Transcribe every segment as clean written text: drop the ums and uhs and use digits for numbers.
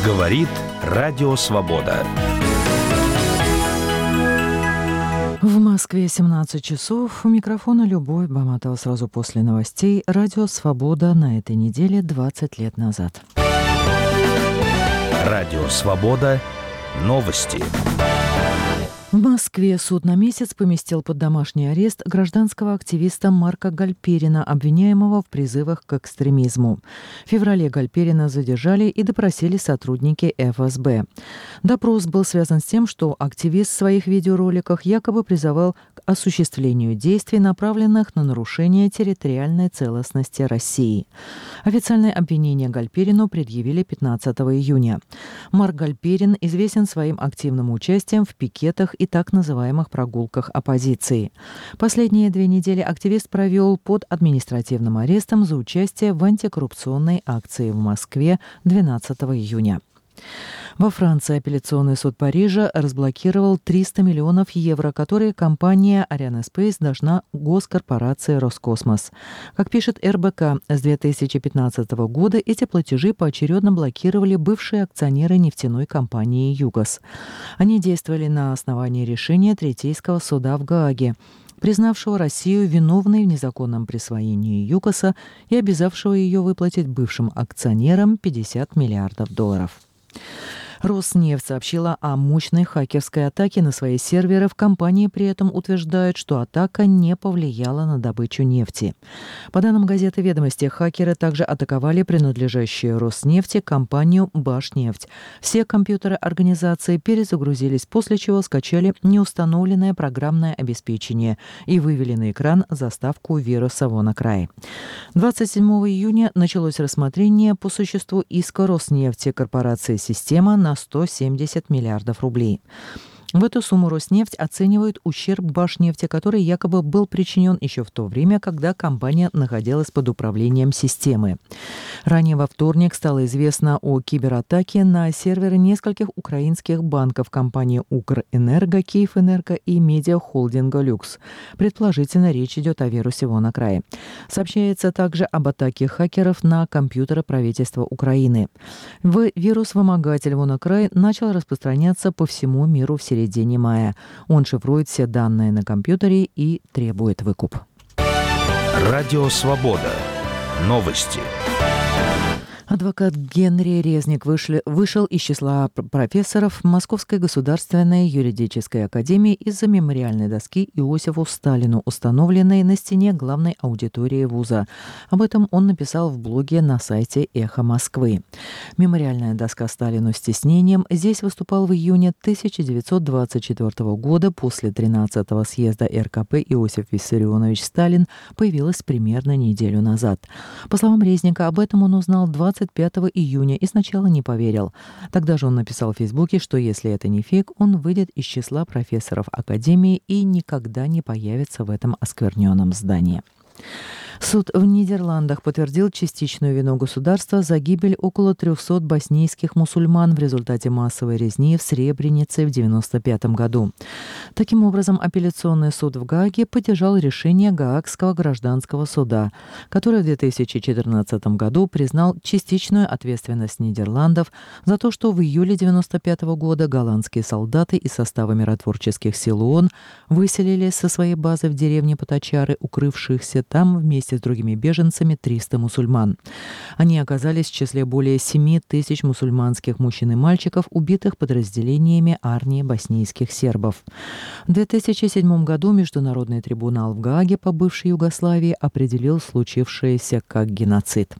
Говорит Радио Свобода. В Москве 17 часов. У микрофона Любовь Баматова. Сразу после новостей. Радио «Свобода» на этой неделе 20 лет назад. Радио «Свобода». Новости. В Москве суд на месяц поместил под домашний арест гражданского активиста Марка Гальперина, обвиняемого в призывах к экстремизму. В феврале Гальперина задержали и допросили сотрудники ФСБ. Допрос был связан с тем, что активист в своих видеороликах якобы призывал к осуществлению действий, направленных на нарушение территориальной целостности России. Официальное обвинение Гальперину предъявили 15 июня. Марк Гальперин известен своим активным участием в пикетах и так называемых прогулках оппозиции. Последние 2 недели активист провел под административным арестом за участие в антикоррупционной акции в Москве 12 июня. Во Франции апелляционный суд Парижа разблокировал 300 миллионов евро, которые компания Arianespace должна госкорпорации Роскосмос. Как пишет РБК, с 2015 года эти платежи поочередно блокировали бывшие акционеры нефтяной компании «Югос». Они действовали на основании решения Третейского суда в Гааге, признавшего Россию виновной в незаконном присвоении ЮКОСа и обязавшего ее выплатить бывшим акционерам $50 миллиардов. Роснефть сообщила о мощной хакерской атаке на свои серверы. В компании при этом утверждают, что атака не повлияла на добычу нефти. По данным газеты «Ведомости», хакеры также атаковали принадлежащую Роснефти компанию «Башнефть». Все компьютеры организации перезагрузились, после чего скачали неустановленное программное обеспечение и вывели на экран заставку вируса WannaCry. 27 июня началось рассмотрение по существу иска Роснефти корпорации «Система» на 170 миллиардов рублей. В эту сумму Роснефть оценивает ущерб Башнефти, который якобы был причинен еще в то время, когда компания находилась под управлением системы. Ранее во вторник стало известно о кибератаке на серверы нескольких украинских банков компании «Укрэнерго», «Киевэнерго» и медиахолдинга «Люкс». Предположительно, речь идет о вирусе WannaCry. Сообщается также об атаке хакеров на компьютеры правительства Украины. Вирус-вымогатель WannaCry начал распространяться по всему миру в середине мая. Он шифрует все данные на компьютере и требует выкуп. Радио «Свобода». Новости. Адвокат Генри Резник вышел из числа профессоров Московской государственной юридической академии из-за мемориальной доски Иосифу Сталину, установленной на стене главной аудитории вуза. Об этом он написал в блоге на сайте «Эхо Москвы». Мемориальная доска Сталину с тиснением здесь выступал в июне 1924 года. После 13-го съезда РКП Иосиф Виссарионович Сталин появилась примерно неделю назад. По словам Резника, об этом он узнал 25 июня и сначала не поверил. Тогда же он написал в Фейсбуке, что если это не фейк, он выйдет из числа профессоров Академии и никогда не появится в этом оскверненном здании. Суд в Нидерландах подтвердил частичную вину государства за гибель около 300 боснийских мусульман в результате массовой резни в Сребренице в 1995 году. Таким образом, апелляционный суд в Гааге поддержал решение Гаагского гражданского суда, который в 2014 году признал частичную ответственность Нидерландов за то, что в июле 1995 года голландские солдаты из состава миротворческих сил ООН выселили со своей базы в деревне Потачары, укрывшихся там вместе с другими беженцами 300 мусульман. Они оказались в числе более 7 тысяч мусульманских мужчин и мальчиков, убитых подразделениями армии боснийских сербов. В 2007 году Международный трибунал в Гааге по бывшей Югославии определил случившееся как геноцид.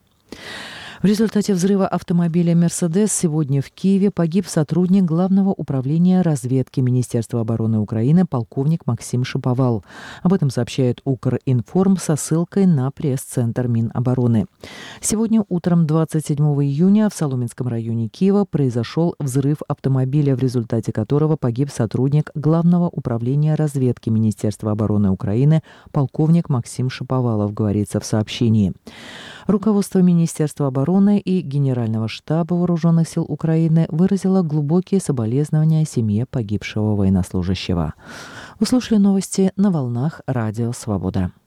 В результате взрыва автомобиля «Мерседес» сегодня в Киеве погиб сотрудник Главного управления разведки Министерства обороны Украины полковник Максим Шиповал. Об этом сообщает Укринформ со ссылкой на пресс-центр Минобороны. Сегодня утром 27 июня в Соломенском районе Киева произошел взрыв автомобиля, в результате которого погиб сотрудник Главного управления разведки Министерства обороны Украины полковник Максим Шиповалов, говорится в сообщении. Руководство Министерства обороны и Генерального штаба Вооруженных сил Украины выразило глубокие соболезнования семье погибшего военнослужащего. Вы слушали новости на волнах Радио Свобода.